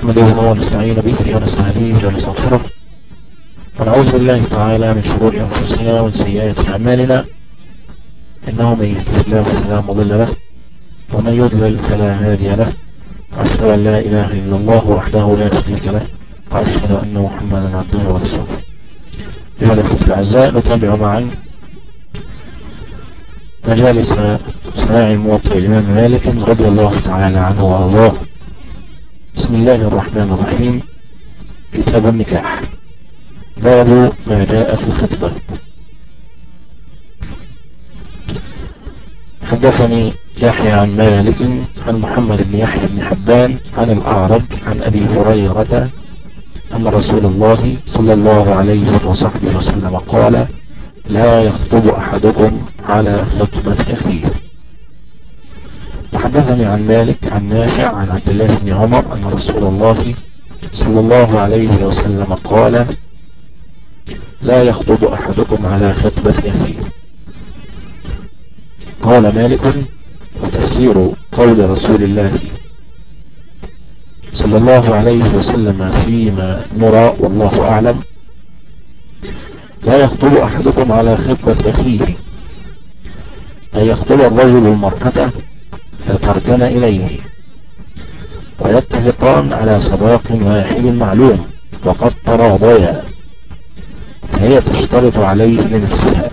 نحمده ونستعين به ونستهديه ونستغفره ونعوذ بالله تعالى من شرور أنفسنا ومن سيئات أعمالنا، إنه من يهده الله فلا مضل له ومن يضلل فلا هادي له، وأشهد أن لا إله إلا الله وحده لا شريك له، وأشهد أن محمدا عبده ورسوله. أيها الأخوة الأعزاء، نتابع معا مجالس سماع موطئ الإمام مالك رضي الله تعالى عنه وأرضاه. بسم الله الرحمن الرحيم. كتاب النكاح، باب ما جاء في الخطبة. حدثني يحيى عن مالك عن محمد بن يحيى بن حبان عن الأعرج عن أبي هريرة أن رسول الله صلى الله عليه وصحبه وسلم قال: لا يخطب أحدكم على خطبة أخيه. وحدثني عن مالك عن نافع عن عبد الله بن عمر أن رسول الله صلى الله عليه وسلم قال: لا يخطب أحدكم على خطبة أخيه. قال مالك: وتفسير قول رسول الله صلى الله عليه وسلم فيما نرى والله أعلم: لا يخطب أحدكم على خطبة أخيه، أن يخطب الرجل المرأة فتركن إليه ويتفقان على صداق واحد معلوم وقد تراضيا، فهي تشترط عليه لنفسها،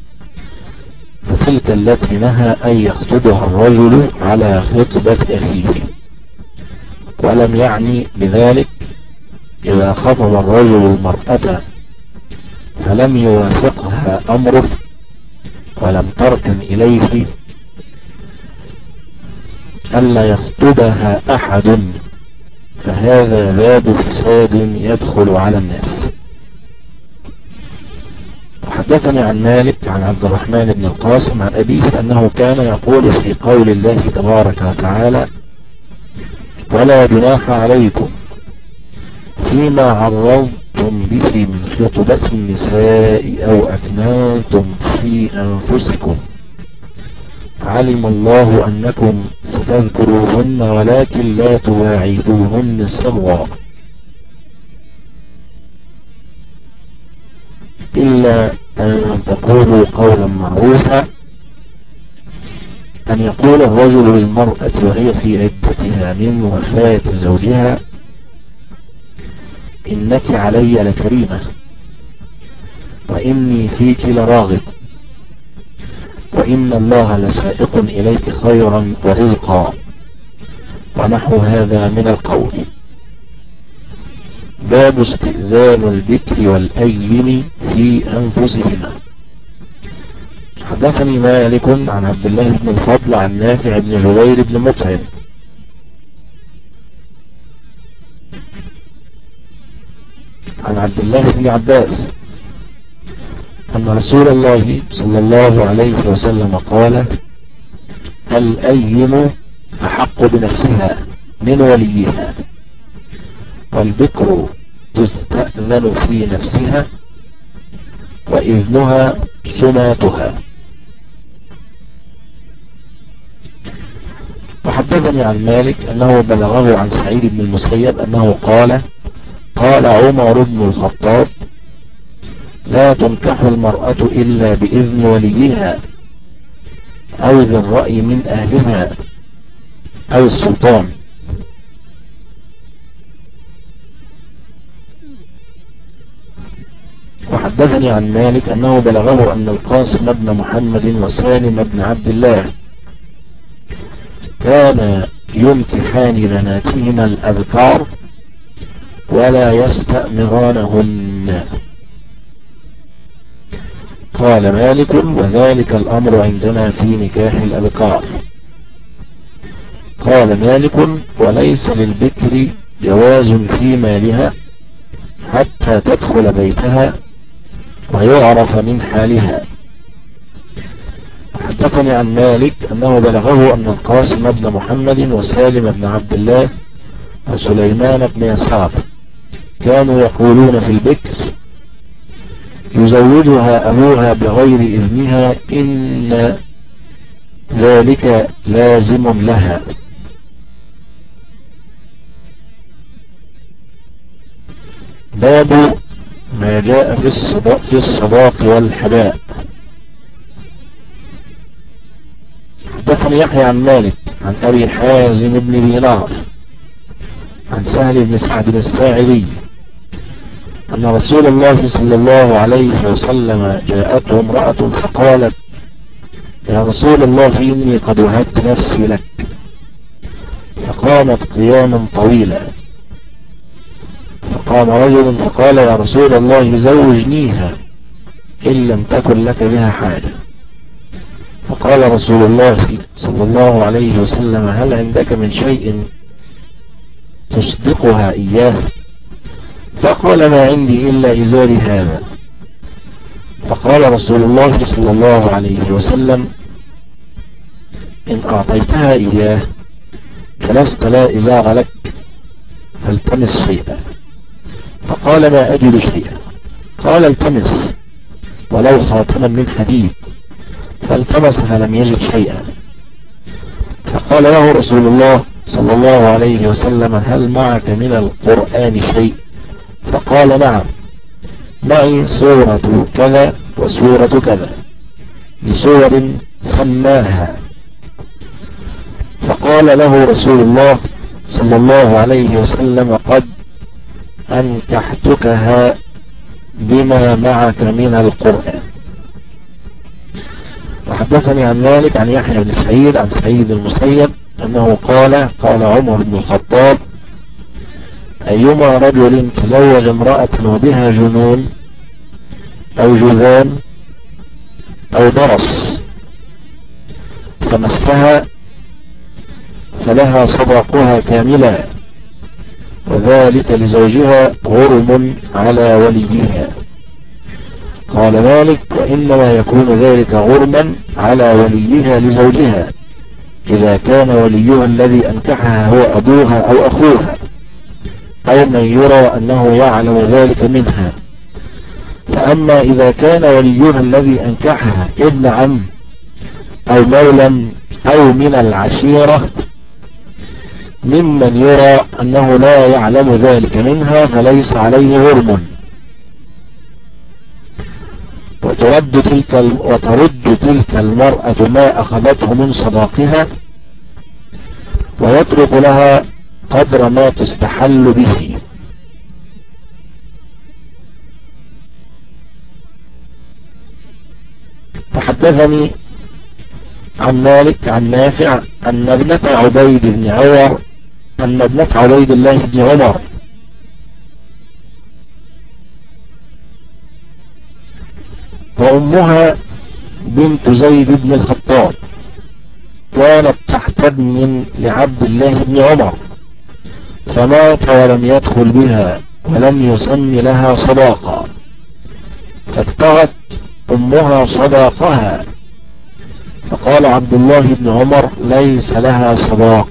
فتلك التي نهى أن يخطبها الرجل على خطبة أخيه. ولم يعني بذلك إذا خطب الرجل المرأة فلم يوافقها أمره ولم تركن إليه ألا يخطبها أحد، فهذا باب فساد يدخل على الناس. وحدثني عن مالك عن عبد الرحمن بن القاسم عن أبيه أنه كان يقول في قول الله تبارك وتعالى: ولا جناح عليكم فيما عرضتم به من خطبة النساء أو أكننتم في أنفسكم، علم الله أنكم ستذكروهن ولكن لا تواعدوهن سرا إلا أن تقولوا قولا معروفا. أن يقول الرجل للمرأة وهي في عدتها من وفاة زوجها: إنك علي لكريمة، وإني فيك لراغب، وإن الله لسائق إليك خيرا ورزقا، ونحو هذا من القول. باب استئذان البكر والأيم في أنفسهما. حدثني مالك عن عبد الله بن الفضل عن نافع بن جبير بن مطعم عن عبد الله بن عباس أن رسول الله صلى الله عليه وسلم قال: الأيم أحق بنفسها من وليها، والبكر تستأذن في نفسها، وإذنها سماتها. وحدثني عن مالك أنه بلغه عن سعيد بن المسيب أنه قال: قال عمر بن الخطاب: لا تنكح المرأة إلا بإذن وليها أو ذي الرأي من أهلها أو السلطان. وحدثني عن مالك أنه بلغه أن القاسم بن محمد وسالم بن عبد الله كان ينكحان بناتهما الأبكار ولا يستأمرانهن. قال مالك: وذلك الأمر عندنا في نكاح الأبكار. قال مالك: وليس للبكر جواز في مالها حتى تدخل بيتها ويعرف من حالها. حدثني عن مالك أنه بلغه أن القاسم بن محمد وسالم بن عبد الله وسليمان بن يسار كانوا يقولون في البكر: يزوجها أبوها بغير إذنها إن ذلك لازم لها. باب ما جاء في الصداق والحباء. حدثني يحيى عن مالك عن أبي حازم بن دينار عن سهل بن سعد الساعدي أن رسول الله صلى الله عليه وسلم جاءته امرأة فقالت: يا رسول الله إني قد وهبت نفسي لك. فقامت قياما طويلا، فقام رجل فقال: يا رسول الله زوجنيها إن لم تكن لك بها حاجة. فقال رسول الله صلى الله عليه وسلم: هل عندك من شيء تصدقها إياه؟ فقال: ما عندي إلا إزاري هذا. فقال رسول الله صلى الله عليه وسلم: إن أعطيتها إياه فلست لا إزار لك فالتمس شيئا. فقال: ما أجد شيئا. قال: التمس ولو خاتما من حديد. فالتمس فلم يجد شيئا. فقال له رسول الله صلى الله عليه وسلم: هل معك من القرآن شيء؟ فقال: نعم، معي سورة كذا وسورة كذا لسور سماها. فقال له رسول الله صلى الله عليه وسلم: قد أنكحتكها بما معك من القرآن. وحدثني عن مالك عن يحيى بن سعيد عن سعيد المسيب أنه قال عمر بن الخطاب: أيما رجل تزوج امرأة وبها جنون أو جذام أو درس فمسها فلها صداقها كاملا، وذلك لزوجها غرم على وليها. قال مالك: وإنما يكون ذلك غرما على وليها لزوجها إذا كان وليها الذي أنكحها هو أبوها أو أخوها أو من يرى أنه يعلم ذلك منها. فأما إذا كان وليها الذي أنكحها ابن عم أو مولى أو من العشيرة ممن يرى أنه لا يعلم ذلك منها فليس عليه غرم. وترد تلك المرأة ما أخذته من صداقها ويترك لها قدر ما تستحل به. فحدثني عن مالك عن نافع أن ابنة عبيد الله بن عمر وأمها بنت زيد بن الخطاب كانت تحت ابن لعبد الله بن عمر فمات ولم يدخل بها ولم يسن لها صداقا، فابتغت أمها صداقها. فقال عبد الله بن عمر: ليس لها صداق،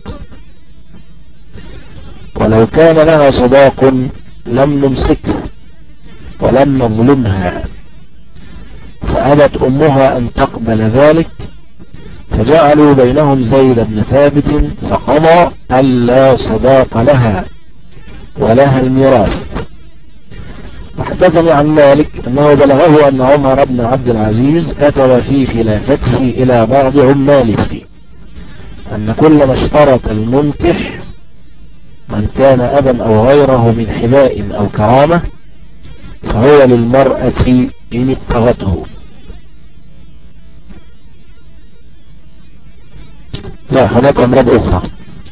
ولو كان لها صداق لم نمسكه ولم نظلمها. فأبت أمها أن تقبل ذلك، فجعلوا بينهم زيد بن ثابت فقضى ألا صداق لها ولها الميراث. وحدثني عن مالك أنه بلغه أن عمر بن عبد العزيز كتب في خلافته إلى بعض عماله أن كل ما اشترط المنكح من كان أبا أو غيره من حباء أو كرامة فهو للمرأة إن ابتغته. لا، هناك أمراض أخرى.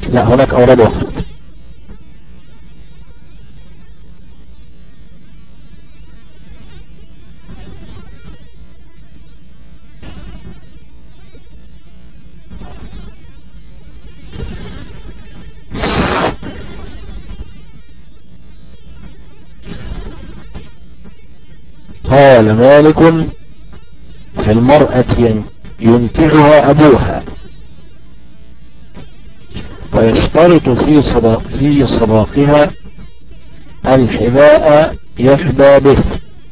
قال مالك: في المرأة ينكحها أبوها ويشترط في صداقها الحباء يحبى به،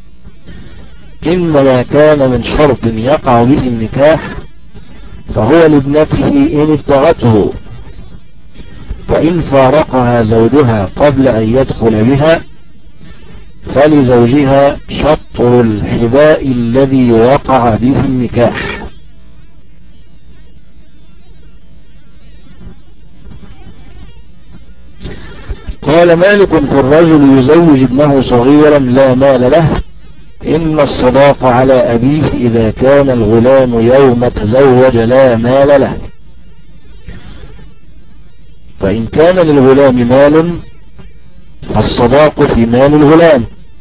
إنما كان من شرط يقع به النكاح فهو لابنته إن ابتغته، وإن فارقها زوجها قبل أن يدخل بها فلزوجها شطر الحذاء الذي وقع به النكاح. قال مالك في الرجل يزوج ابنه صغيرا لا مال له إن الصداق على أبيه إذا كان الغلام يوم تزوج لا مال له، فإن كان للغلام مال فالصداق في مال الغلام،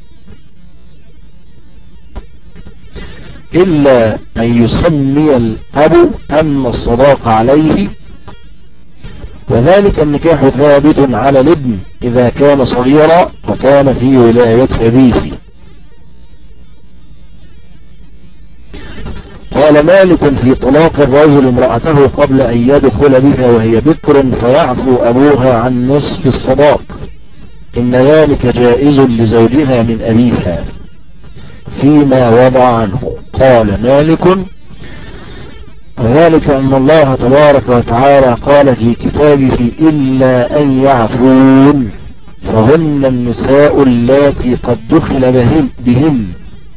إلا أن يسمي الأب أن الصداق عليه، وذلك النكاح ثابت على الابن إذا كان صغيرا وكان في ولاية أبيه. قال مالك في طلاق الرجل امرأته قبل أن يدخل بها وهي بكر فيعفو أبوها عن نصف الصداق، إن ذلك جائز لزوجها من أبيها فيما وضع عنه. قال مالك وذلك أن الله تبارك وتعالى قال في كتابه إلا أن يعفون فهن النساء اللاتي قد دخل بهن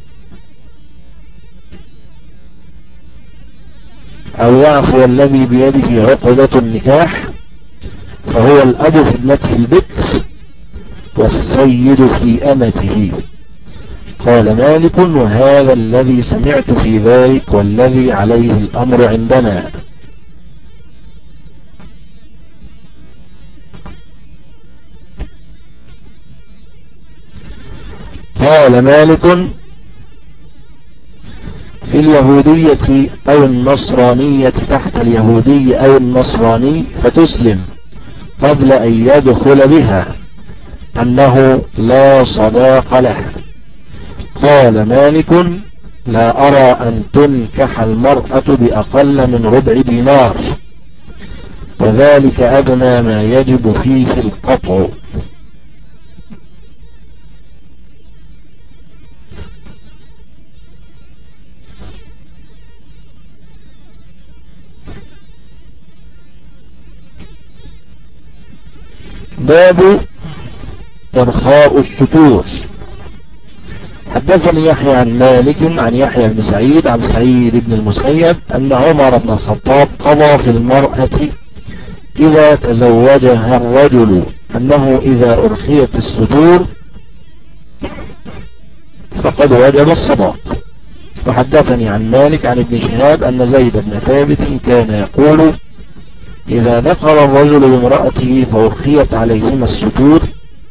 أو يعفو الذي بيده عقدة النكاح، فهو الأب في ابنته البكر والسيد في أمته. قال مالك وهذا الذي سمعت في ذلك والذي عليه الأمر عندنا. قال مالك في اليهودية أو النصرانية تحت اليهودي أو النصراني فتسلم قبل أن يدخل بها أنه لا صداق له. قال مالك لا أرى أن تنكح المرأة بأقل من ربع دينار، وذلك أدنى ما يجب فيه القطع. باب إرخاء الستور. حدثني يحيى عن مالك عن يحيى بن سعيد عن سعيد بن المسيب أن عمر بن الخطاب قضى في المرأة إذا تزوجها الرجل أنه إذا أرخيت الستور فقد وجب الصداق. وحدثني عن مالك عن ابن شهاب أن زيد بن ثابت كان يقول إذا دخل الرجل بامرأته فأرخيت عليهما الستور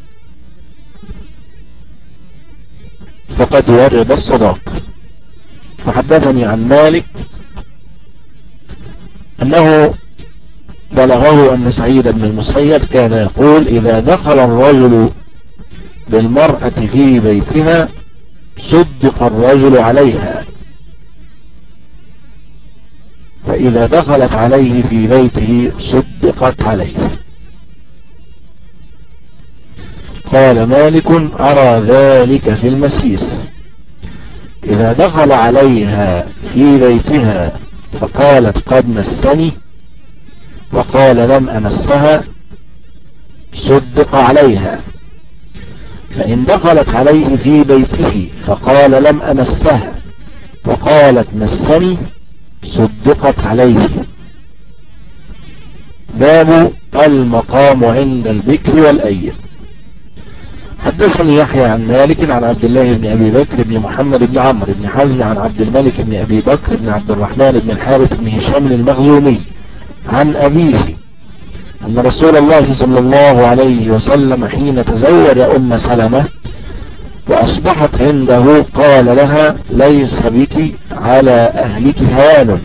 فقد وجب الصداق. وحدثني عن مالك أنه بلغه أن سعيد بن المسيب كان يقول إذا دخل الرجل بالمرأة في بيتها صدق الرجل عليها، فإذا دخلت عليه في بيته صدقت عليه. قال مالك أرى ذلك في المسيس، إذا دخل عليها في بيتها فقالت قد مسني وقال لم أمسها صدق عليها، فإن دخلت عليه في بيته فقال لم أمسها وقالت مسني صدقت عليه. باب المقام عند البكر والأيم. حدثني يحيى عن مالك عن عبد الله بن أبي بكر بن محمد بن عمرو بن حزم عن عبد الملك بن أبي بكر بن عبد الرحمن بن الحارث بن هشام المخزومي عن أبيه أن رسول الله صلى الله عليه وسلم حين تزوج أم سلمة وأصبحت عنده قال لها ليس بك على أهلك هان،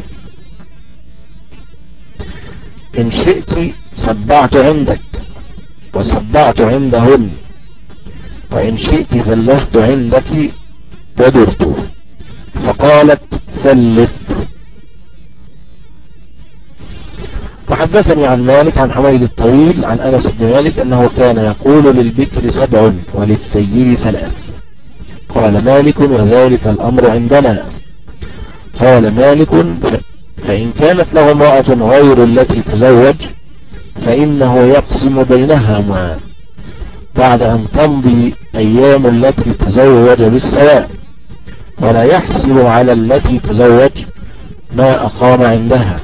إن شئت سبعت عندك وسبعت عندهن، وإن شئت ثلثت عندك ودرت. فقالت ثلث. وحدثني عن مالك عن حميد الطويل عن أنس بن مالك أنه كان يقول للبكر 7 وللثيب 3. قال مالك وذلك الأمر عندنا. قال مالك فإن كانت له امرأة غير التي تزوج فإنه يقسم بينهما. بعد أن تمضي أيام التي تزوج بالسواء، ولا يحسب على التي تزوج ما أقام عندها.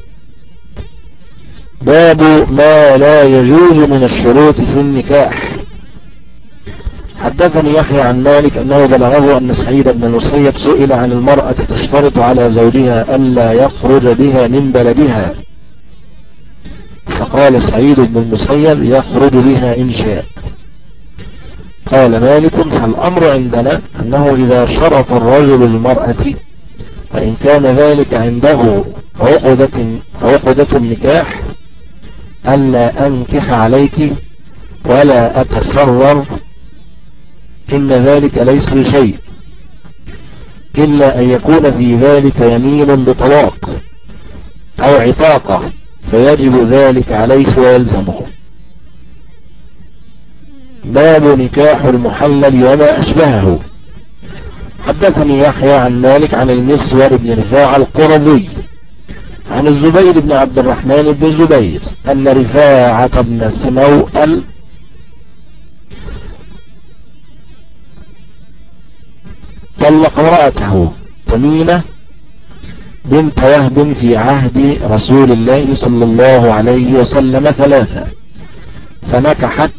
باب ما لا يجوز من الشروط في النكاح. حدثني يحيى عن مالك أنه بلغه أن سعيد بن المسيب سئل عن المرأة تشترط على زوجها ألا يخرج بها من بلدها، فقال سعيد بن المسيب يخرج بها إن شاء. قال مالك فالأمر عندنا أنه إذا شرط الرجل المرأة فإن كان ذلك عنده عقدة النكاح ألا أنكح عليك ولا أتسرر، إن ذلك ليس بشيء إلا أن يكون في ذلك يمين بطلاق أو عتاقة فيجب ذلك عليه ويلزمه. باب نكاح المحلل وما أشبهه. حدثني يحيى عن مالك عن المسور بن رفاعة القرظي عن الزبير بن عبد الرحمن بن الزبير أن رفاعة بن سنوءل طلق امرأته تميمة بنت وهب في عهد رسول الله صلى الله عليه وسلم 3، فنكحت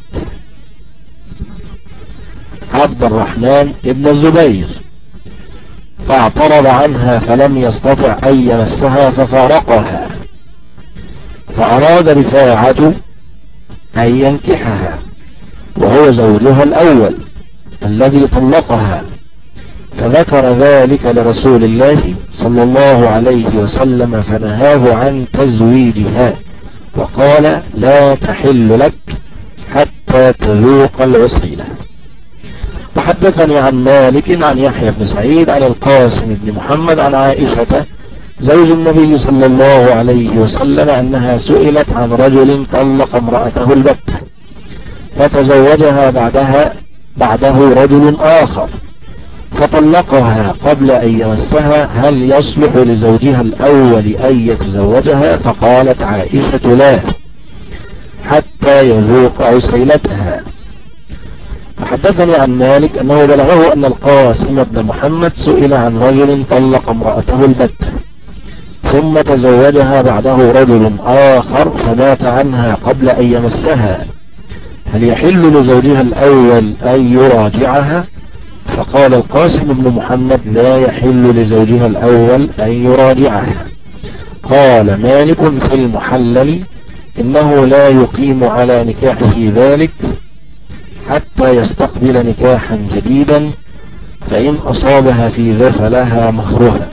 عبد الرحمن بن الزبير فاعترض عنها فلم يستطع أن يمسها ففارقها، فأراد رفاعة أن ينكحها وهو زوجها الأول الذي طلقها، فذكر ذلك لرسول الله صلى الله عليه وسلم فنهاه عن تزويجها وقال لا تحل لك حتى تذوق العسيلة. وحدثني عن مالك عن يحيى بن سعيد عن القاسم بن محمد عن عائشة زوج النبي صلى الله عليه وسلم أنها سئلت عن رجل طلق امرأته البتة فتزوجها بعده رجل آخر فطلقها قبل أن يمسها، هل يصلح لزوجها الأول أن يتزوجها؟ فقالت عائشة لا حتى يذوق عسيلتها. وحدثني عن مالك أنه بلغه أن القاسم بن محمد سئل عن رجل طلق امرأته البتة ثم تزوجها بعده رجل آخر فمات عنها قبل أن يمسها، هل يحل لزوجها الأول أن يراجعها؟ فقال القاسم بن محمد لا يحل لزوجها الأول أن يراجعها. قال مالك في المحلل إنه لا يقيم على نكاحه ذلك حتى يستقبل نكاحا جديدا، فإن أصابها في ذا فلها مهرها.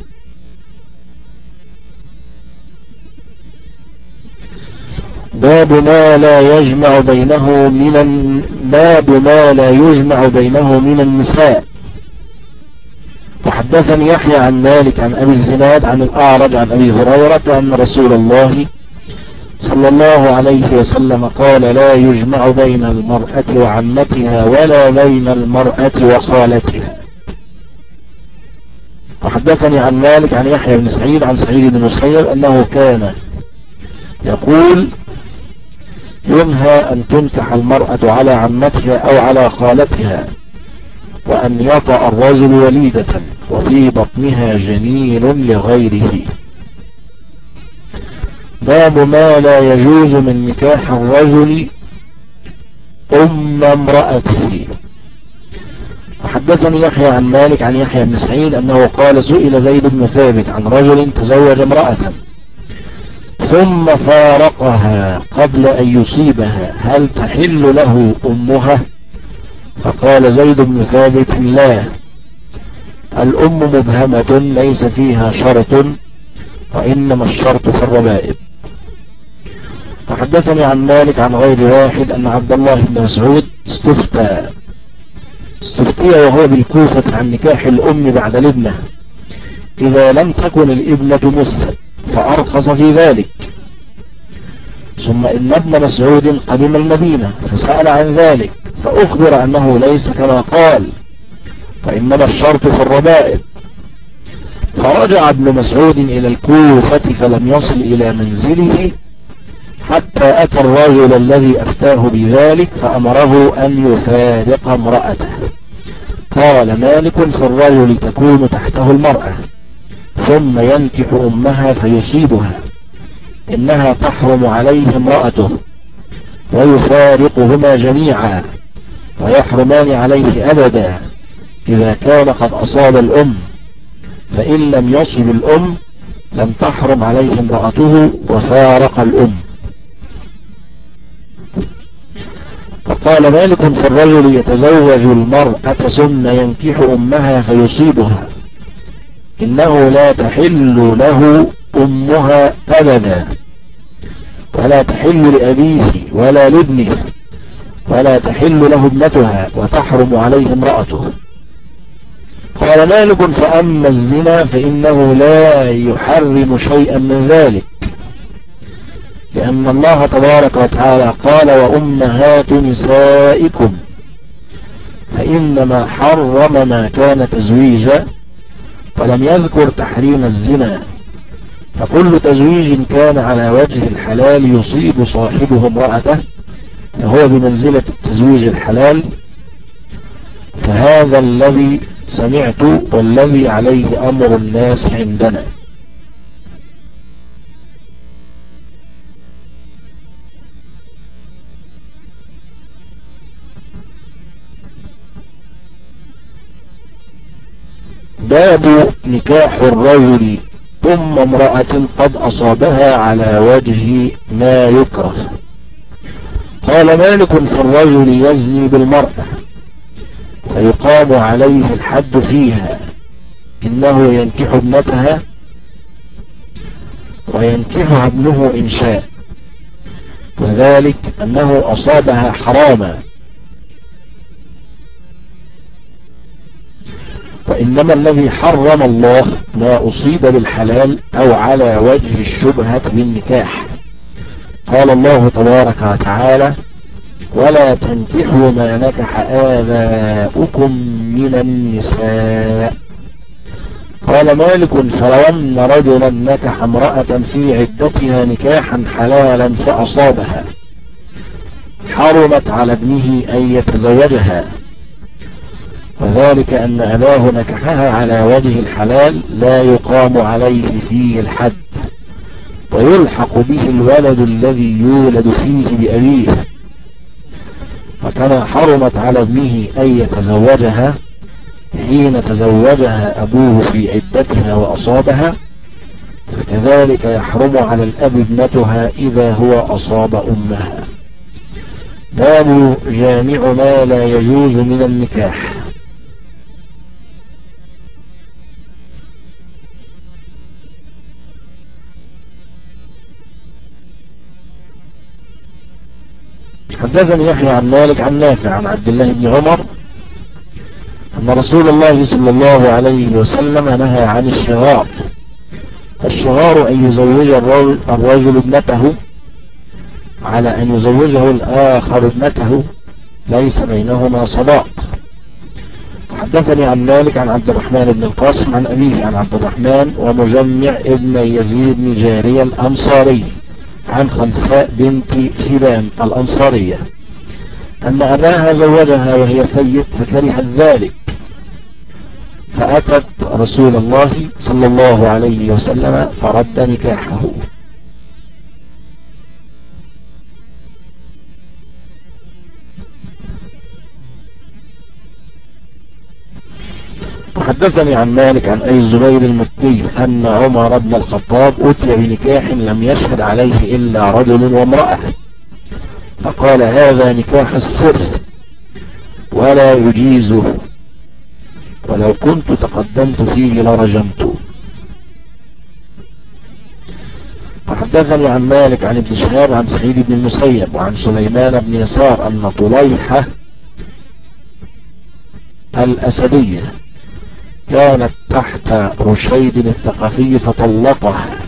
باب ما لا يجمع بينه من النساء. وحدثني يحيى عن مالك عن أبي الزناد عن الأعرج عن أبي هريرة أن رسول الله صلى الله عليه وسلم قال لا يجمع بين المرأة وعمتها ولا بين المرأة وخالتها. وحدثني عن مالك عن يحيى بن سعيد عن سعيد بن المسيب أنه كان يقول ينهى أن تنكح المرأة على عمتها أو على خالتها، وأن يطأ الرجل وليدة وفي بطنها جنين لغيره. باب ما لا يجوز من نكاح الرجل امرأته. وحدثني يحيى عن مالك عن يحيى بن سعيد أنه قال سئل زيد بن ثابت عن رجل تزوج امرأة ثم فارقها قبل أن يصيبها هل تحل له أمها؟ فقال زيد بن ثابت لا، الأم مبهمة ليس فيها شرط وإنما الشرط في الربائب. وحدثني عن مالك عن غير واحد أن عبد الله بن مسعود استفتي وهو بالكوفة عن نكاح الأم بعد الابنة إذا لم تكن الابنة مست، فأرخص في ذلك. ثم إن ابن مسعود قدم المدينة فسأل عن ذلك فأخبر أنه ليس كما قال وإنما الشرط في الربائب. فرجع ابن مسعود إلى الكوفة فلم يصل إلى منزله حتى أتى الرجل الذي أفتاه بذلك فأمره أن يفارق امرأته. قال مالك: في الرجل تكون تحته المرأة ثم ينكح أمها فيصيبها، إنها تحرم عليه امرأته ويفارقهما جميعا ويحرمان عليه أبدا إذا كان قد أصاب الأم، فإن لم يصب الأم لم تحرم عليه امرأته وفارق الأم. وقال مالك: في الرجل يتزوج المرأة ثم ينكح أمها فيصيبها، إنه لا تحل له أمها أبدا ولا تحل لأبيه ولا لابنه ولا تحل له ابنتها وتحرم عليه امرأته. قال مالك: فأما الزنا فإنه لا يحرم شيئا من ذلك، لأن الله تبارك وتعالى قال: وأمهات نسائكم، فإنما حرم ما كان تزويجا ولم يذكر تحريم الزنا، فكل تزويج كان على وجه الحلال يصيب صاحبه امرأته فهو بمنزلة التزويج الحلال، فهذا الذي سمعت والذي عليه أمر الناس عندنا. باب نكاح الرجل ثم امرأة قد أصابها على وجه ما يكره. قال مالك: في الرجل يزني بالمرأة فيقام عليه الحد فيها، إنه ينكح ابنتها وينكحها ابنه إن شاء، وذلك أنه أصابها حراما، وإنما الذي حرم الله ما أصيب بالحلال أو على وجه الشبهة بالنكاح. قال الله تبارك وتعالى: ولا تنكحوا ما نكح آباؤكم من النساء. قال مالك: فلو أن رجلا نكح امرأة في عدتها نكاحا حلالا فأصابها حرمت على ابنه أن يتزوجها، وذلك أن أباه نكحها على وجه الحلال لا يقام عليه فيه الحد، ويلحق به الولد الذي يولد فيه بأبيه، وكما حرمت على ابنه أن يتزوجها حين تزوجها أبوه في عدتها وأصابها، فكذلك يحرم على الأب ابنتها إذا هو أصاب أمها. باب جامع ما لا يجوز من النكاح. حدثني يحيى عن مالك عن نافع عن عبد الله بن عمر أن رسول الله صلى الله عليه وسلم نهى عن الشغار. الشغار أن يزوج الرجل ابنته على أن يزوجه الآخر ابنته ليس بينهما صداق. حدثني عن مالك عن عبد الرحمن بن القاسم عن أبيه عن عبد الرحمن ومجمع ابن يزيد بن جارية الأنصاري عن خنساء بنت فلان الأنصارية أن أباها زوجها وهي ثيب فكرهت ذلك، فأتت رسول الله صلى الله عليه وسلم فرد نكاحه. وحدثني عن مالك عن أبي الزبير المكي أن عمر بن الخطاب أتي بنكاح لم يشهد عليه إلا رجل وامرأة، فقال: هذا نكاح السر ولا يجيزه، ولو كنت تقدمت فيه لرجمت. وحدثني عن مالك عن ابن شهاب عن سعيد بن المسيب وعن سليمان بن يسار أن طليحة الأسدية كانت تحت رشيد الثقفي فطلقها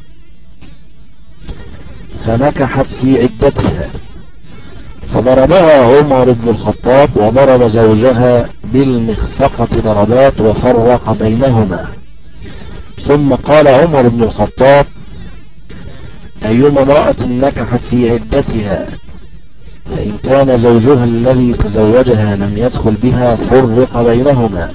فنكحت في عدتها، فضربها عمر بن الخطاب وضرب زوجها بالمخفقة ضربات وفرق بينهما. ثم قال عمر بن الخطاب: أيما امرأة نكحت في عدتها فإن كان زوجها الذي تزوجها لم يدخل بها فرق بينهما.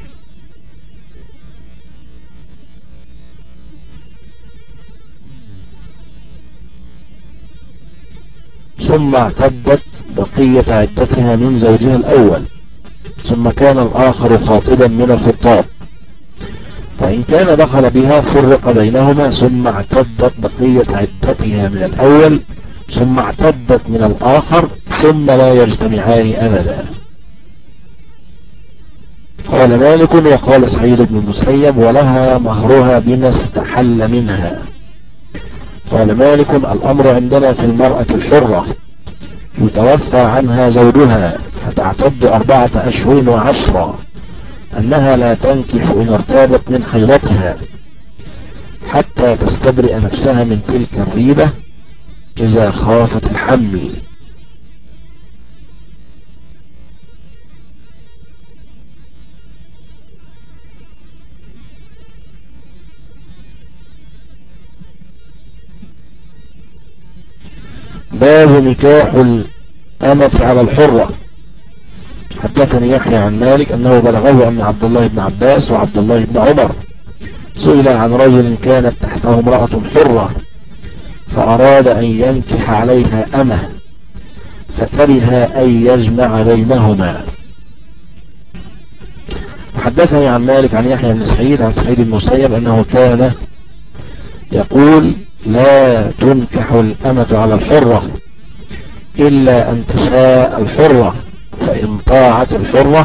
ثم اعتدت بقية عدتها من زوجها الأول ثم كان الآخر خاطبا من الخطاب، وإن كان دخل بها فرق بينهما ثم اعتدت بقية عدتها من الأول ثم اعتدت من الآخر ثم لا يجتمعان أبدا. قال مالك وقال سعيد بن المسيب ولها مهرها بما استحل منها. قال مالك الأمر عندنا في المرأة الحرة يتوفى عنها زوجها فتعتد 4 أشهر و10 أنها لا تنكح إن ارتابت من حيضتها حتى تستبرئ نفسها من تلك الريبة إذا خافت الحمل. باب نكاح الأمة على الحرة. حدثني يحيى عن مالك أنه بلغه أن عبد الله بن عباس وعبد الله بن عمر سئل عن رجل كانت تحته امرأة حرة فأراد أن ينكح عليها أمه فكره أن يجمع بينهما. وحدثني عن مالك عن يحيى بن سعيد عن سعيد المسيب أنه كان يقول لا تنكح الأمة على الحرة إلا أن تشاء الحرة فإن طاعت الحرة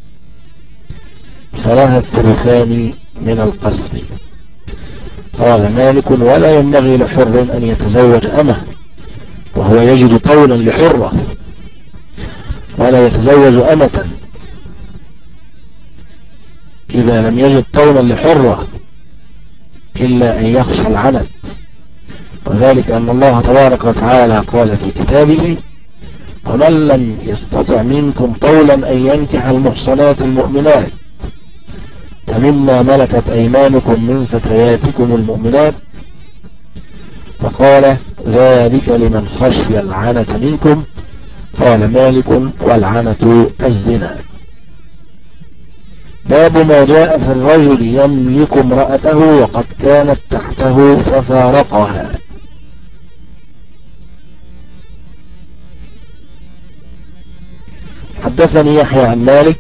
فلها الثلثان من القسم. قال مالك ولا ينبغي لحر أن يتزوج أمه وهو يجد طولا لحرة ولا يتزوج أمة إذا لم يجد طولا لحرة إلا أن يخشى العنت، وذلك أن الله تبارك وتعالى قال في كتابه ومن لم يستطع منكم طولا أن ينكح المحصنات المؤمنات فمما ملكت أيمانكم من فتياتكم المؤمنات وقال ذلك لمن خشي العنة منكم. قال مالك والعنة الزنا. باب ما جاء في الرجل يملك امرأته وقد كانت تحته ففارقها. حدثني يحيى عن مالك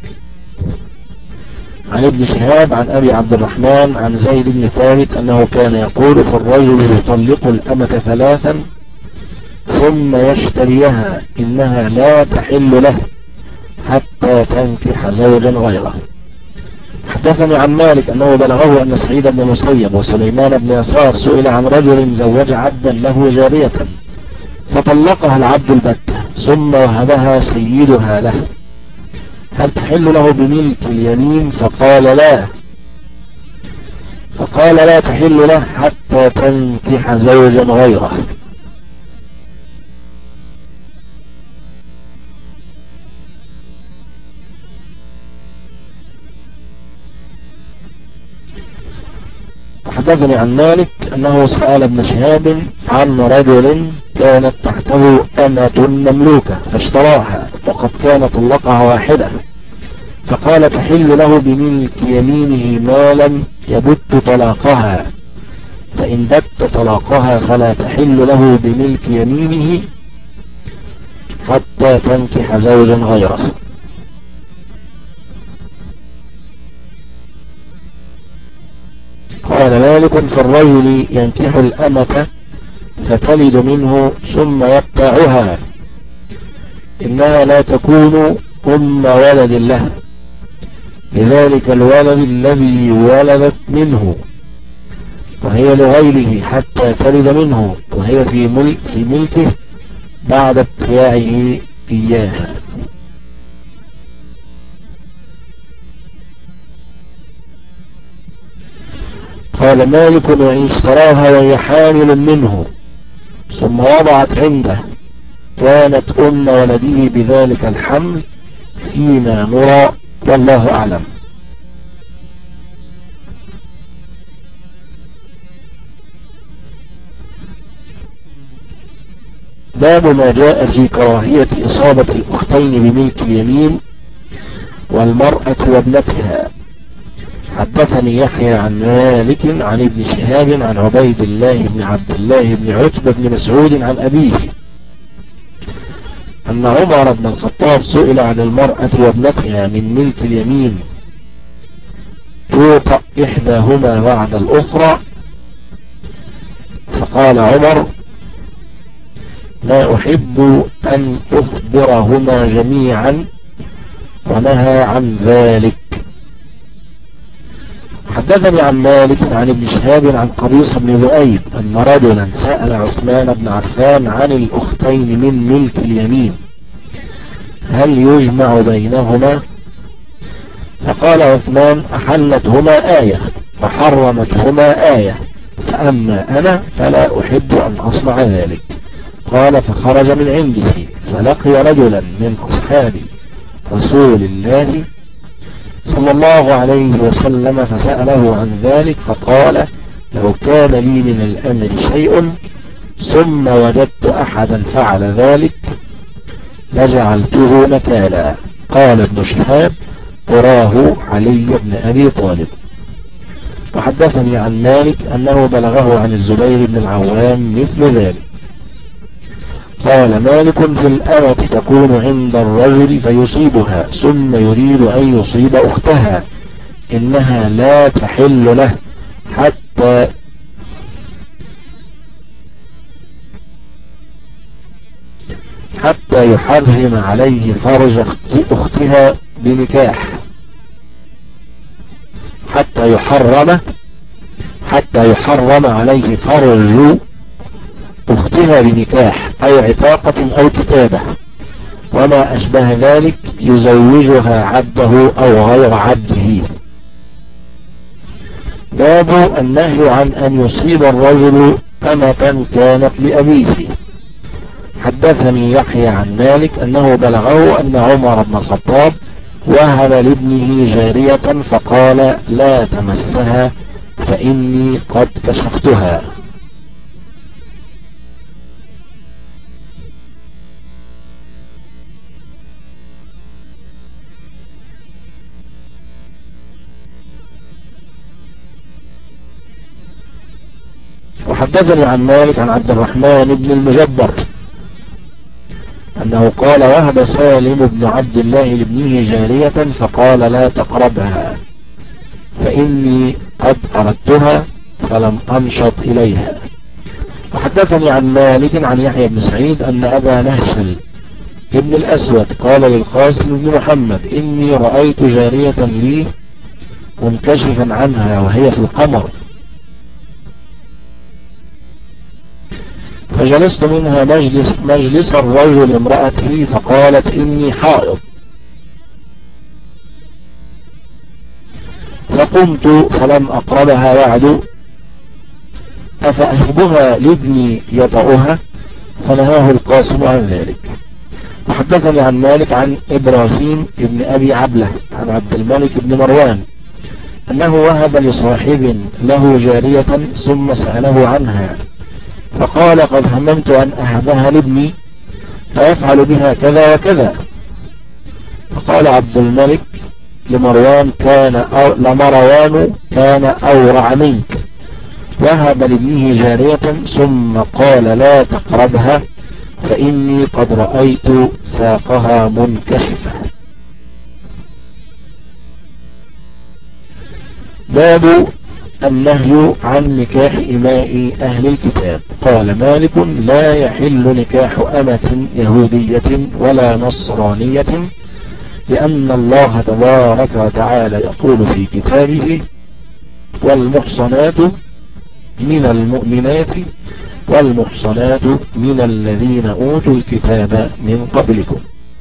عن ابن شهاب عن أبي عبد الرحمن عن زيد بن ثابت أنه كان يقول في الرجل يطلق الأمة 3 ثم يشتريها إنها لا تحل له حتى تنكح زوجا غيره. حدثني عن مالك أنه بلغه أن سعيد بن المسيب وسليمان بن يسار سئل عن رجل زوج عبدا له جارية فطلقها العبد البتة ثم وهبها سيدها له هل تحل له بملك اليمين؟ فقال لا تحل له حتى تنكح زوجا غيره. حدثني عن مالك أنه سأل ابن شهاب عن رجل كانت تحته أمة مملوكة فاشتراها وقد كان طلقها واحدة فقال تحل له بملك يمينه ما لم يبت طلاقها فإن بت طلاقها فلا تحل له بملك يمينه حتى تنكح زوجا غيره. قال مالك في الرجل ينكح الأمة فتلد منه ثم يقطعها إنها لا تكون أم ولد له لذلك الولد الذي ولدت منه وهي لغيره حتى تلد منه وهي في ملكه بعد ابتياعه إياها. قال مالك وإن اشتراها وهي حامل منه ثم وضعت عنده كانت أم ولده بذلك الحمل فيما نرى والله أعلم. باب ما جاء في كراهية إصابة الأختين بملك اليمين والمرأة وابنتها. حدثني يحيى عن مالك عن ابن شهاب عن عبيد الله بن عبد الله بن عتبة بن مسعود عن أبيه أن عمر بن الخطاب سئل عن المرأة وابنتها من ملك اليمين توطأ إحداهما بعد الأخرى، فقال عمر: لا أحب أن أخبرهما جميعا، ونهى عن ذلك. حدثني عن مالك عن ابن شهاب عن قبيصة بن ذؤيب أن رجلا سأل عثمان بن عفان عن الأختين من ملك اليمين هل يجمع بينهما؟ فقال عثمان: أحلتهما آية وحرمتهما آية، فأما أنا فلا أحب أن أصنع ذلك. قال: فخرج من عنده فلقي رجلا من أصحاب رسول الله صلى الله عليه وسلم فسأله عن ذلك، فقال: لو كان لي من الأمر شيء ثم وجدت أحدا فعل ذلك لجعلته نكالا. قال ابن شهاب: أراه علي بن أبي طالب. وحدثني عن مالك أنه بلغه عن الزبير بن العوام مثل ذلك. قال مالك: في الأمة تكون عند الرجل فيصيبها ثم يريد أن يصيب أختها إنها لا تحل له حتى يحرم عليه فرج أختها بنكاح، حتى يحرم عليه فرج أختها بنكاح أو عتاقة أو كتابة وما أشبه ذلك، يزوجها عبده أو غير عبده. باب النهي عن أن يصيب الرجل أمة كانت لأبيه. حدثني يحيى عن مالك أنه بلغه أن عمر بن الخطاب وهب لابنه جارية فقال: لا تمسها فإني قد كشفتها. وحدثني عن مالك عن عبد الرحمن بن المجبر أنه قال: وهب سالم بن عبد الله لابنه جارية فقال: لا تقربها فإني قد أردتها فلم أنشط إليها. وحدثني عن مالك عن يحيى بن سعيد أن أبا نهشل ابن الأسود قال للقاسم بن محمد: إني رأيت جارية لي منكشفا عنها وهي في القمر، فجلست منها مجلس الرجل امرأته فقالت: إني حائض، فقمت فلم أقربها بعد، أفأهبها لابني يطأها؟ فنهاه القاسم عن ذلك. وحدثني عن مالك عن إبراهيم ابن أبي عبلة عن عبد الملك بن مروان أنه وهب لصاحب له جارية ثم سأله عنها فقال: قد هممت أن أهبها لابني فيفعل بها كذا وكذا. فقال عبد الملك لمروان: لمروان كان أورع منك، وهب لابنه جارية ثم قال: لا تقربها فإني قد رأيت ساقها منكشفة. باب النهي عن نكاح إماء أهل الكتاب. قال مالك: لا يحل نكاح أمة يهودية ولا نصرانية، لأن الله تبارك وتعالى يقول في كتابه: والمحصنات من المؤمنات والمحصنات من الذين أوتوا الكتاب من قبلكم.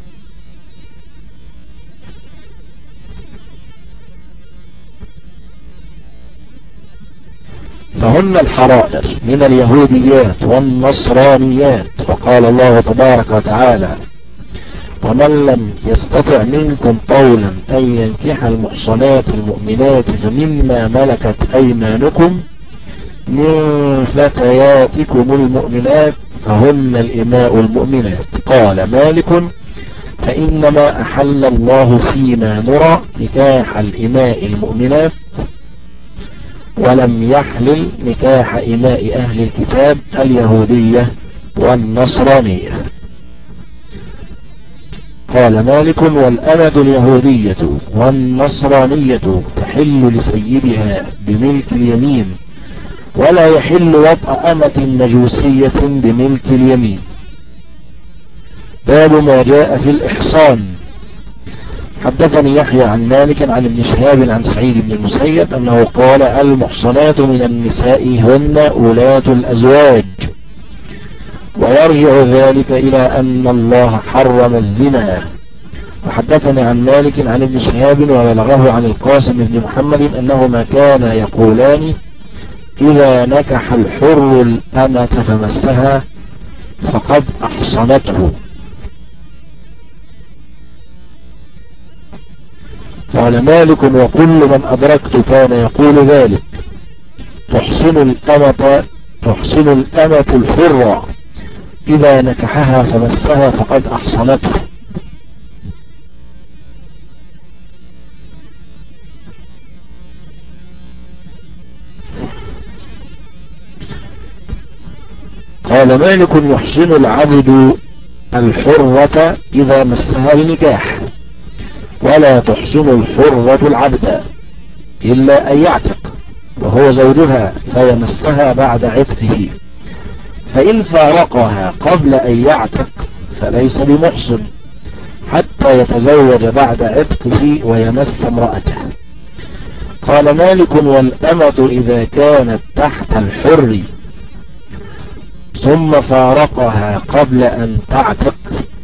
فهن الحرائر من اليهوديات والنصرانيات. وقال الله تبارك وتعالى: ومن لم يستطع منكم طولا أن ينكح المحصنات المؤمنات فمما ملكت أيمانكم من فتياتكم المؤمنات فهن الإماء المؤمنات. قال مالك فإنما أحل الله فيما نرى نكاح الإماء المؤمنات ولم يحلل نكاح إماء أهل الكتاب اليهودية والنصرانية. قال مالك والأمة اليهودية والنصرانية تحل لسيدها بملك اليمين ولا يحل وطأ أمة مجوسية بملك اليمين. باب ما جاء في الإحصان. حدثني يحيى عن مالك عن ابن شهاب عن سعيد بن المسيب أنه قال المحصنات من النساء هن أولاة الأزواج، ويرجع ذلك إلى أن الله حرم الزنا. وحدثني عن مالك عن ابن شهاب وبلغه عن القاسم بن محمد أنهما كانا يقولان إذا نكح الحر الأمة فمسها فقد أحصنته. قال مالك وكل من أدركت كان يقول ذلك. تحصن الأمة الحرة إذا نكحها فمسها فقد أحصنته. قال مالك يحصن العبد الحرة إذا مسها لنكاح، ولا تحصن الحرة العبد إلا أن يعتق وهو زوجها فيمسها بعد عتقه، فإن فارقها قبل أن يعتق فليس بمحصن حتى يتزوج بعد عتقه ويمس امرأته. قال مالك والأمة إذا كانت تحت الحر ثم فارقها قبل أن تعتق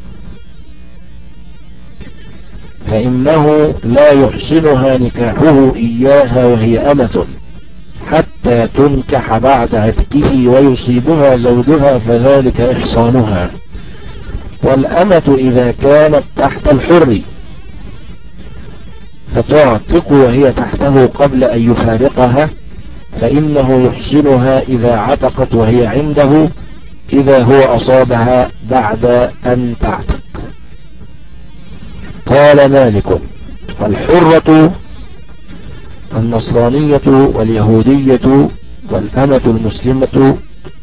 فإنه لا يحسنها نكاحه إياها وهي أمة حتى تنكح بعد عتقه ويصيبها زوجها فذلك إحصانها. والأمة إذا كانت تحت الحر فتعتق وهي تحته قبل أن يفارقها فإنه يحسنها إذا عتقت وهي عنده إذا هو أصابها بعد أن تعتق. قال مالك الحرة النصرانية واليهودية والأمة المسلمة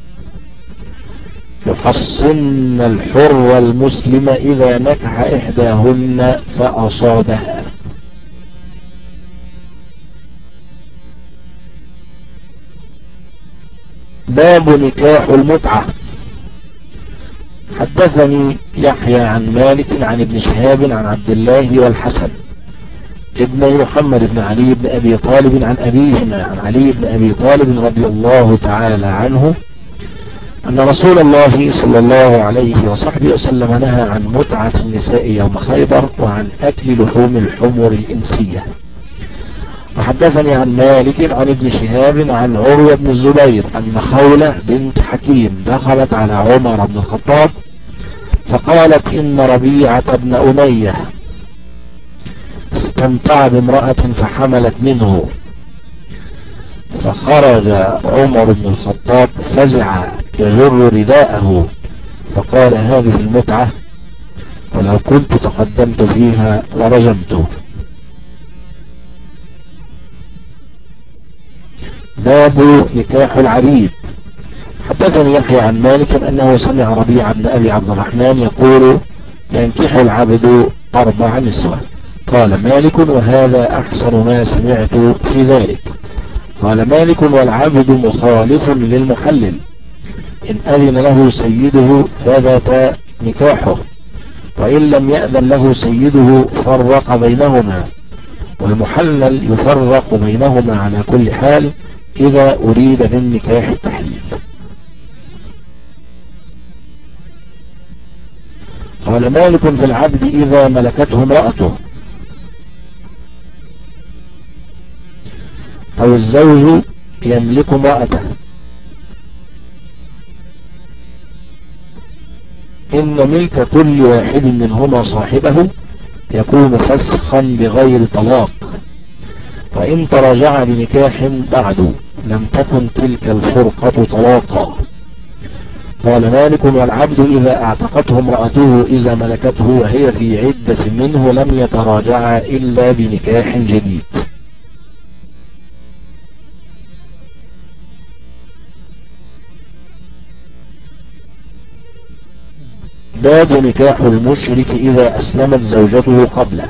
يحصن الحر المسلم إذا نكح إحداهن فأصابها. باب نكاح المتعة. حدثني يحيى عن مالك عن ابن شهاب عن عبد الله والحسن ابن محمد بن علي بن أبي طالب عن أبيهما عن علي بن أبي طالب رضي الله تعالى عنه أن رسول الله صلى الله عليه وصحبه وسلم نهى عن متعة النساء يوم خيبر وعن أكل لحوم الحمر الإنسية. وحدثني عن مالك عن ابن شهاب عن عروة بن الزبير أن خولة بنت حكيم دخلت على عمر بن الخطاب فقالت إن ربيعة بن أمية استمتع بامرأة فحملت منه، فخرج عمر بن الخطاب فزع يجر رداءه فقال هذه المتعة ولو كنت تقدمت فيها لرجمته. باب نكاح العبيد. حدثني يحيى عن مالك أنه سمع ربيع بن أبي عبد الرحمن يقول ينكح العبد 4 نسوة. قال مالك وهذا أحسن ما سمعت في ذلك. قال مالك والعبد مخالف للمحلل إن أذن له سيده فبات نكاحه، وإن لم يأذن له سيده فرق بينهما، والمحلل يفرق بينهما على كل حال إذا أريد بالنكاح التحليل. قال مالك في العبد إذا ملكته امرأته أو الزوج يملك امرأته إن ملك كل واحد منهما صاحبه يكون فسخا بغير طلاق، وإن تراجع بنكاح بعد لم تكن تلك الفرقة طلاقا. قال مالك: والعبد إذا اعتقته امرأته إذا ملكته وهي في عدة منه لم يتراجع إلا بنكاح جديد. باب نكاح المشرك إذا أسلمت زوجته قبله.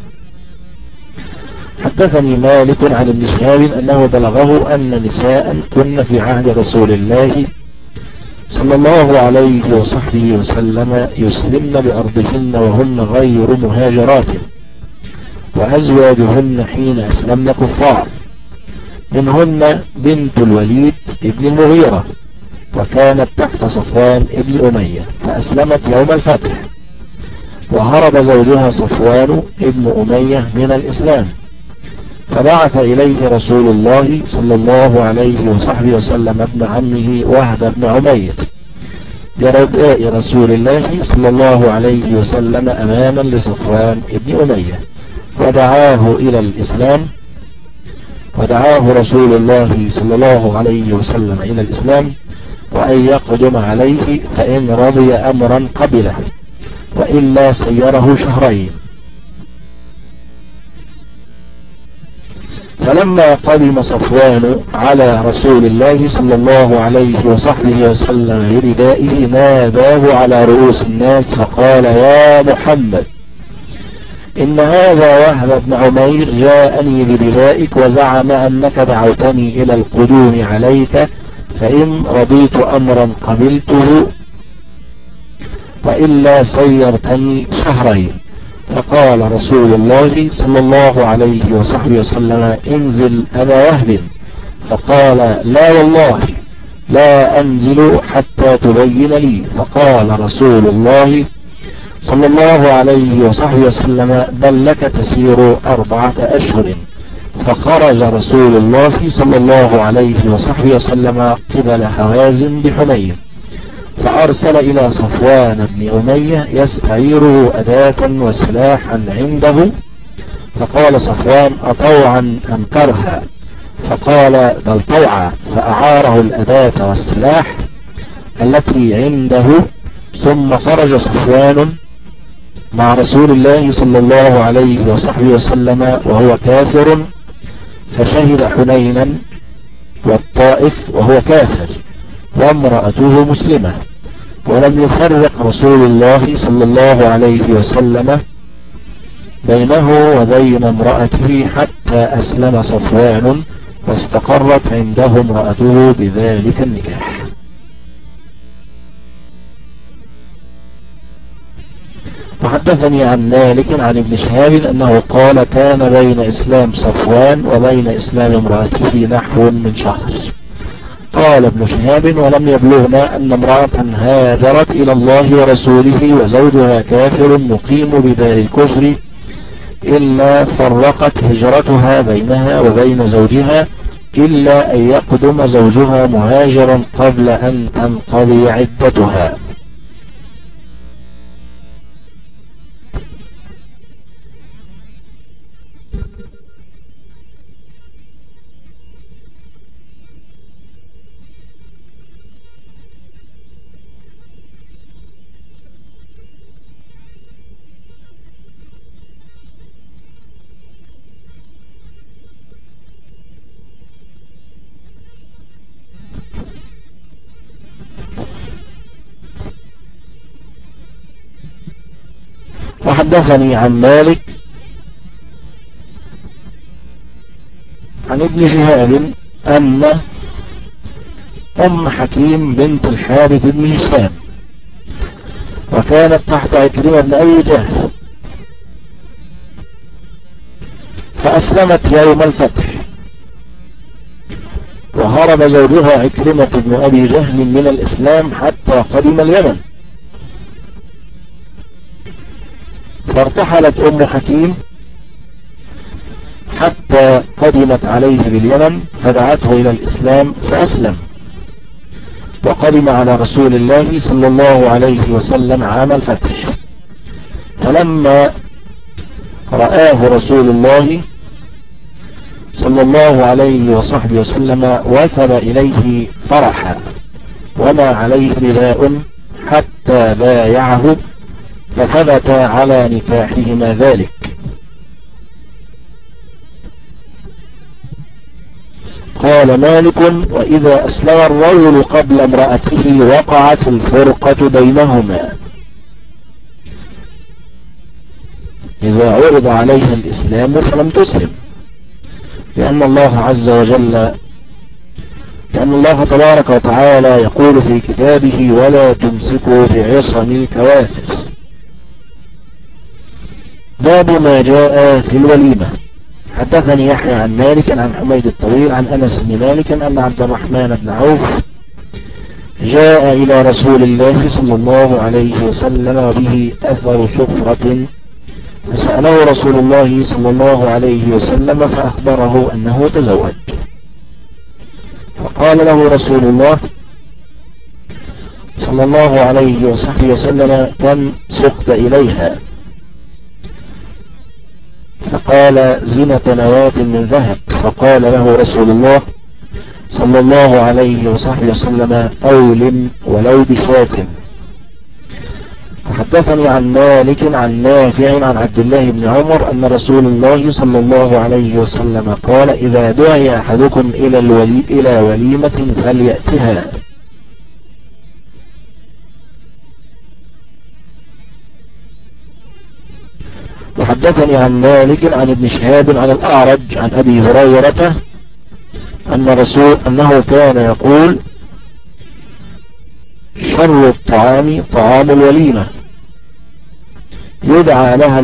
حدثني مالك عن ابن شهاب أنه بلغه أن نساء كن في عهد رسول الله صلى الله عليه وصحبه وسلم يسلمن بأرضهن وهن غير مهاجرات، وأزواجهن حين أسلمن كفار، منهن بنت الوليد ابن المغيرة، وكانت تحت صفوان ابن أمية، فأسلمت يوم الفتح، وهرب زوجها صفوان ابن أمية من الإسلام، فبعث إليه رسول الله صلى الله عليه وصحبه وسلم ابن عمه وهب بن عمير برجاء رسول الله صلى الله عليه وسلم أماما لصفوان ابن أمية، ودعاه إلى الإسلام، ودعاه رسول الله صلى الله عليه وسلم إلى الإسلام، وأن يقدم عليه، فإن رضي أمرا قبله، وإلا سيره شهرين. فلما قدم صفوان على رسول الله صلى الله عليه وصحبه وسلم بردائه ناداه على رؤوس الناس فقال: يا محمد، إن هذا وهب بن عمير جاءني بردائك وزعم أنك دعوتني إلى القدوم عليك، فإن رضيت أمرا قبلته، وإلا سيرتني شهرين. فقال رسول الله صلى الله عليه وصحبه وسلم: انزل أبا وهب. فقال: لا والله لا أنزل حتى تبين لي. فقال رسول الله صلى الله عليه وصحبه وسلم: بل لك تسير 4 أشهر. فخرج رسول الله صلى الله عليه وصحبه وسلم قبل حوازن بحنين، فأرسل إلى صفوان بن أمية يستعيره أداة وسلاحا عنده، فقال صفوان: أطوعا أم كرها؟ فقال: بل طوعا. فأعاره الأداة والسلاح التي عنده، ثم خرج صفوان مع رسول الله صلى الله عليه وصحبه وسلم وهو كافر، فشهد حنينا والطائف وهو كافر، وامرأته مسلمة، ولم يفرق رسول الله صلى الله عليه وسلم بينه وبين امرأته حتى أسلم صفوان، واستقرت عنده امرأته بذلك النكاح. وحدثني عن مالك عن ابن شهاب أنه قال: كان بين إسلام صفوان وبين إسلام امرأته نحو من شهر. قال ابن شهاب: ولم يبلغنا أن امرأة هاجرت إلى الله ورسوله وزوجها كافر مقيم بدار الكفر إلا فرقت هجرتها بينها وبين زوجها، إلا أن يقدم زوجها مهاجرا قبل أن تنقضي عدتها. وحدثني عن مالك عن ابن شهاب أن أم حكيم بنت الحارث بن هشام، وكانت تحت عكرمة بن أبي جهل، فأسلمت يوم الفتح، وهرب زوجها عكرمة بن أبي جهل من الإسلام حتى قدم اليمن، فارتحلت أم حكيم حتى قدمت عليه باليمن، فدعته إلى الإسلام فأسلم، وقدم على رسول الله صلى الله عليه وسلم عام الفتح. فلما رآه رسول الله صلى الله عليه وصحبه وسلم وثب إليه فرحا، وما عليه نداء حتى بايعه فثبت على نكاحهما ذلك. قال مالك: وإذا أسلم الرجل قبل امرأته وقعت الفرقة بينهما. إذا عرض عليها الإسلام فلم تسلم، لأن الله تبارك وتعالى يقول في كتابه: ولا تمسكوا بعصم الكوافر. باب ما جاء في الوليمة. حدثني يحيى عن مالك عن حميد الطويل عن أنس بن مالك أن عبد الرحمن بن عوف جاء إلى رسول الله صلى الله عليه وسلم وبه أثر سفرة، فسأله رسول الله صلى الله عليه وسلم فأخبره أنه تزوج، فقال له رسول الله صلى الله عليه وسلم: كم سقت إليها؟ فقال: زنة نواة من ذهب. فقال له رسول الله صلى الله عليه وسلم: أولم ولو بشاة. وحدثني عن مالك عن نافع عن عبد الله بن عمر أن رسول الله صلى الله عليه وسلم قال: إذا دعي أحدكم إلى وليمة فليأتها. وحدثني عن مالك عن ابن شهاب عن الأعرج عن أبي هريرة أنه كان يقول: شر الطعام طعام الوليمة، يدعى لها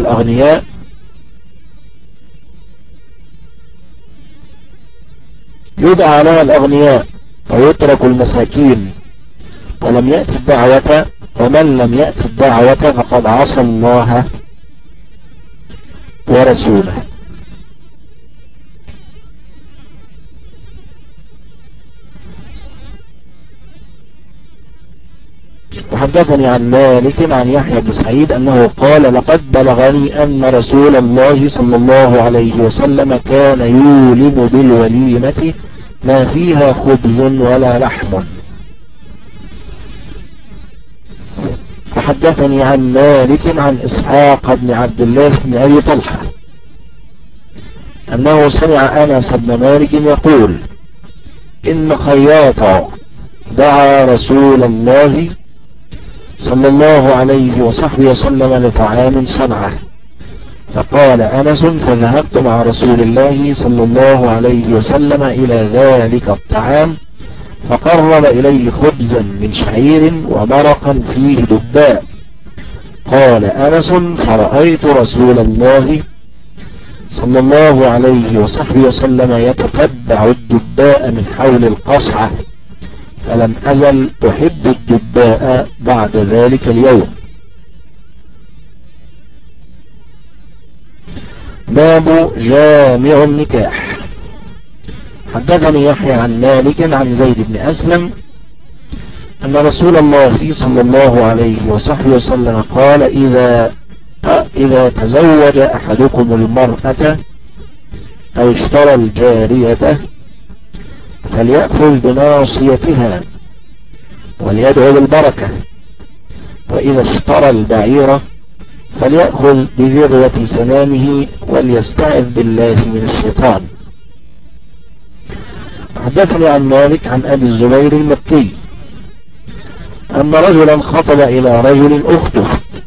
الأغنياء ويترك المساكين، ومن لم يأت الدعوة فقد عصى الله ورسوله. وحدثني عن مالك عن يحيى بن سعيد أنه قال: لقد بلغني أن رسول الله صلى الله عليه وسلم كان يولم بالوليمة ما فيها خبز ولا لحم. وحدثني عن مالك عن إسحاق بن عبد الله بن أبي طلحة أنه سمع أنس بن مالك يقول: إن خياطا دعا رسول الله صلى الله عليه وسلم لطعام صنعه، فقال أنس: فذهبت مع رسول الله صلى الله عليه وسلم إلى ذلك الطعام فقرب إليه خبزا من شعير ومرقا فيه دباء. قال أنس: فرأيت رسول الله صلى الله عليه وسلم يتتبع الدباء من حول القصعة، فلم أزل أحب الدباء بعد ذلك اليوم. باب جامع النكاح. حدثني يحيى عن مالك عن زيد بن أسلم أن رسول الله صلى الله عليه وسلم قال: إذا تزوج أحدكم المرأة أو اشترى الجارية فليأخذ بناصيتها وليدعو بالبركة، وإذا اشترى البعيرة فليأخذ بذروة سنامه وليستعذ بالله من الشيطان. حدثني عن مالك عن أبي الزبير المكي أن رجلا خطب إلى رجل أخته،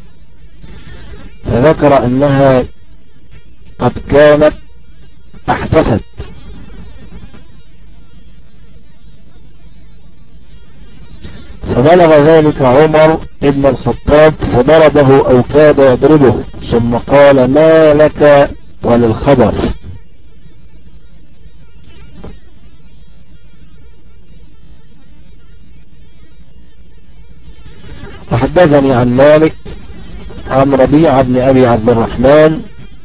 فذكر أنها قد كانت احدثت، فبلغ ذلك عمر ابن الخطاب فضربه أو كاد يضربه، ثم قال: ما لك وللخبر؟ وحدثني عن مالك عن ربيعة بن أبي عبد الرحمن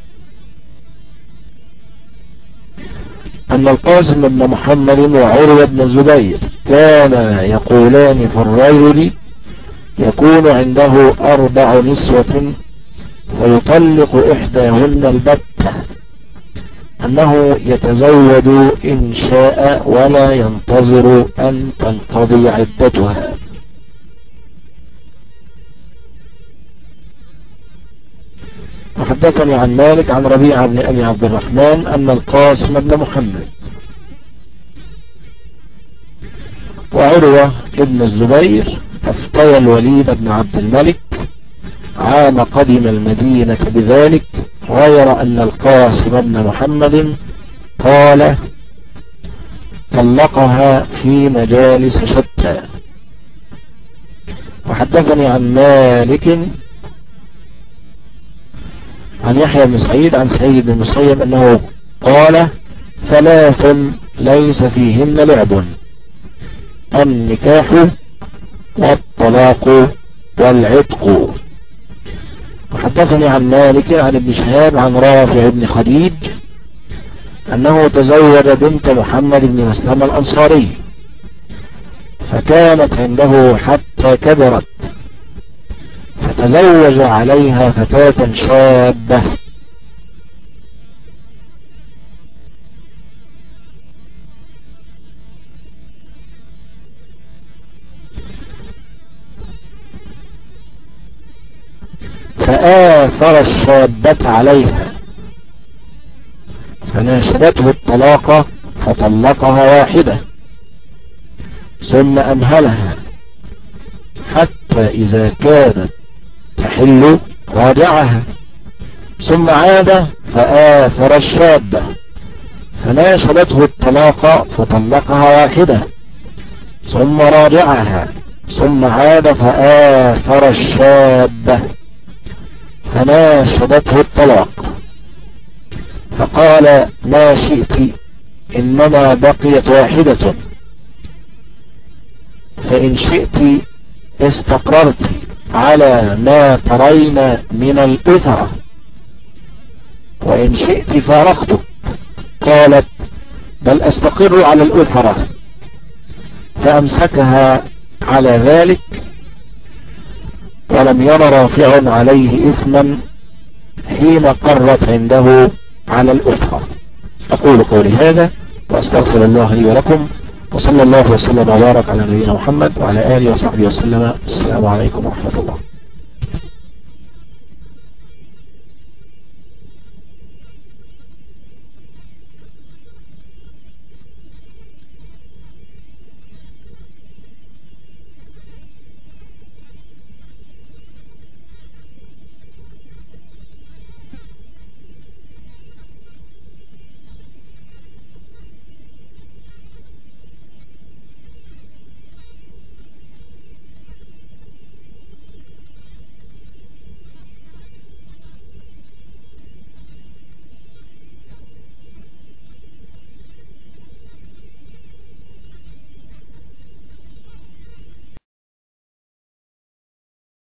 أن القاسم بن محمد وعروة بن الزبير كانا يقولان في الرجل يكون عنده 4 نسوة فيطلق إحداهن البتة أنه يتزوج إن شاء ولا ينتظر أن تنقضي عدتها. وحدثني عن مالك عن ربيعة بن أبي عبد الرحمن أن القاسم بن محمد وعروة ابن الزبير أفتي الوليد بن عبد الملك عام قدم المدينة بذلك، غير أن القاسم بن محمد قال طلقها في مجالس شتى. وحدثني عن مالك عن يحيى بن سعيد عن سعيد بن المسيب أنه قال ثلاث ليس فيهن لعب: النكاح والطلاق والعتق. وحدثني عن مالك عن ابن شهاب عن رافع بن خديج أنه تزوج بنت محمد بن مسلم الأنصاري فكانت عنده حتى كبرت، فتزوج عليها فتاة شابة فآثر الشابة عليها فناشدته الطلاق فطلقها واحدة ثم أمهلها حتى إذا كانت تحل راجعها، ثم عاد فآثر الشابة فناشدته الطلاق فطلقها واحدة ثم راجعها، ثم عاد فآثر الشابة فناشدته الطلاق فقال ما شئت إنما بقيت واحدة، فإن شئت استقررت على ما ترين من الأثرة وإن شئت فارقتك. قالت بل أستقر على الأثرة، فأمسكها على ذلك ولم ير رافع عليه إثما حين قرت عنده على الأثرة. أقول قولي هذا وأستغفر الله لي ولكم، وصلى الله وسلم وبارك على نبينا محمد وعلى آله وصحبه وسلم. السلام عليكم ورحمة الله.